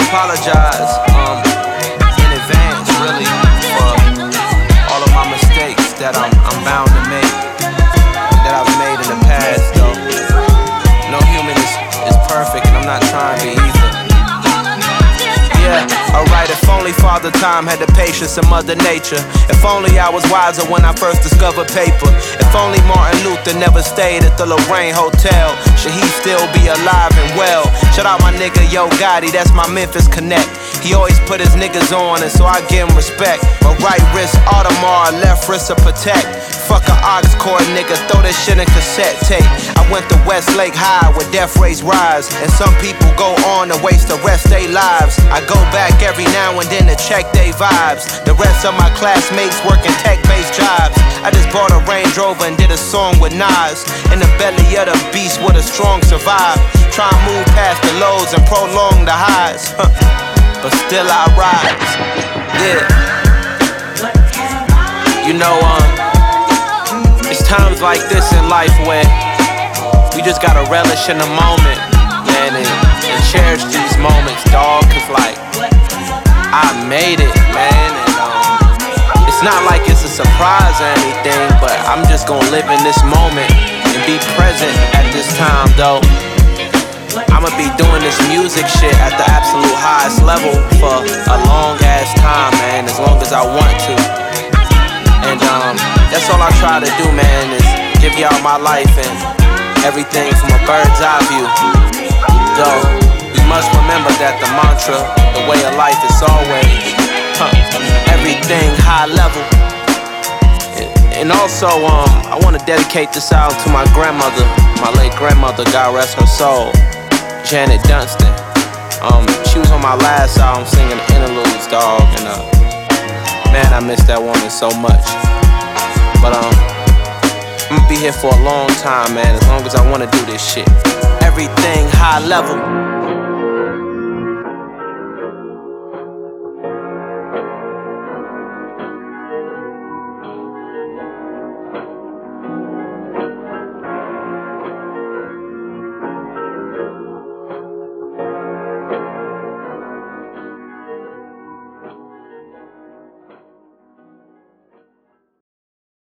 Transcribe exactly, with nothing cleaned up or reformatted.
apologize um, in advance, really, for all of my mistakes that I'm, I'm bound to make, that I've made in the past, though. No human is, is perfect, and I'm not trying to be either. Yeah, alright, if only Father Time had the patience of Mother Nature. If only I was wiser when I first discovered paper. If only Martin Luther never stayed at the Lorraine Hotel, should he still be alive and well? Shout out my nigga Yo Gotti, that's my Memphis connect. He always put his niggas on, and so I give him respect. My right wrist Audemars, left wrist a Protect. Fuck a ox cord nigga, throw that shit in cassette tape. I went to Westlake High where death rates rise, and some people go on to waste the rest they lives. I go back every now and then to check they vibes. The rest of my classmates working tech-based jobs. I just bought a Range Rover and did a song with Nas. In the belly of the beast where the strong survive. Try and move past the lows and prolong the highs. But still I rise. Yeah. You know, um, it's times like this in life where we just gotta relish in the moment, man, and, and cherish these moments, dawg, cause like, I made it, man, and um, it's not like it's a surprise or anything, but I'm just gonna live in this moment and be present at this time, though. I'ma be doing this music shit at the absolute highest level for a long ass time, man, as long as I want to. And um, that's all I try to do, man, is give y'all my life and everything from a bird's eye view. Though, we must remember that the mantra, the way of life is always huh, everything high level. And also, um, I wanna dedicate this album to my grandmother, my late grandmother, God rest her soul, Janet Dunstan. Um, she was on my last album singing interludes, dog, and uh, man, I miss that woman so much. But um, I'm gonna be here for a long time, man, as long as I wanna do this shit. Everything high level.